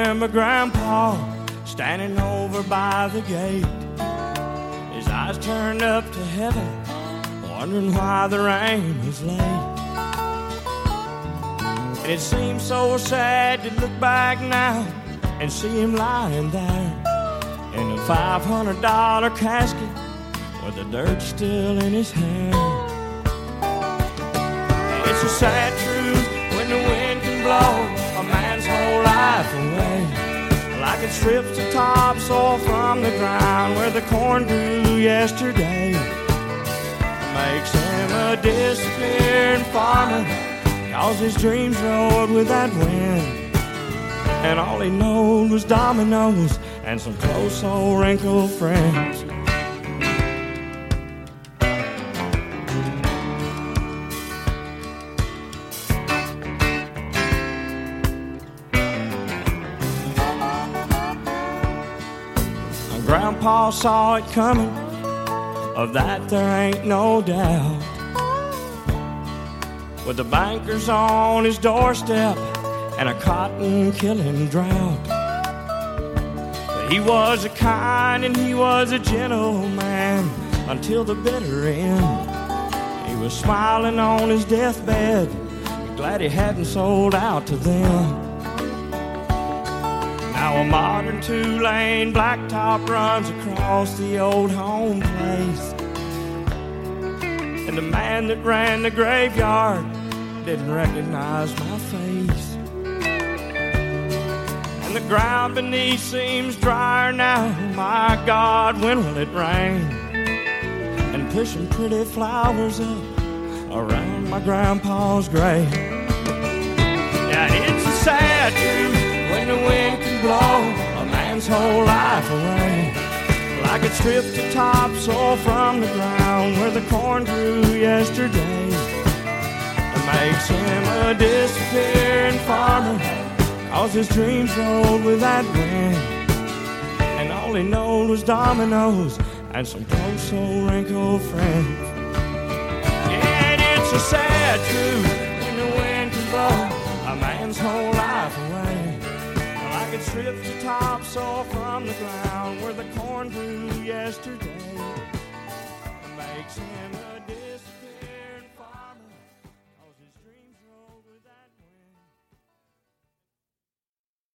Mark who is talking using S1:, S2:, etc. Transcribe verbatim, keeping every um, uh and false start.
S1: remember Grandpa standing over by the gate, his eyes turned up to heaven, wondering why the rain was late. And it seems so sad to look back now and see him lying there in a five hundred dollar casket with the dirt still in his hair. It's a sad truth when the wind can blow a man's whole life away, like it strips the topsoil from the ground where the corn grew yesterday. Makes him a disappearing farmer, cause his dreams rode with that wind, and all he knowed was dominoes and some close old wrinkled friends. Grandpa saw it coming, of that there ain't no doubt. With the bankers on his doorstep and a cotton-killing drought. But he was a kind and he was a gentle man until the bitter end. He was smiling on his deathbed, glad he hadn't sold out to them. Now a modern two-lane blacktop runs across the old home place, and the man that ran the graveyard didn't recognize my face. And the ground beneath seems drier now, my God, when will it rain? And pushing pretty flowers up around my grandpa's grave. Yeah, it's a sad truth when the wind can blow a man's whole life away, like it stripped the topsoil from the ground where the corn grew yesterday. It makes him a disappearing farmer, cause his dreams rolled with that wind, and all he knowed was dominoes and some close old wrinkled friends. Yeah, and it's a sad truth when the wind can blow a man's whole life away, like it stripped the topsoil from the ground where the corn grew yesterday. It makes him a dis-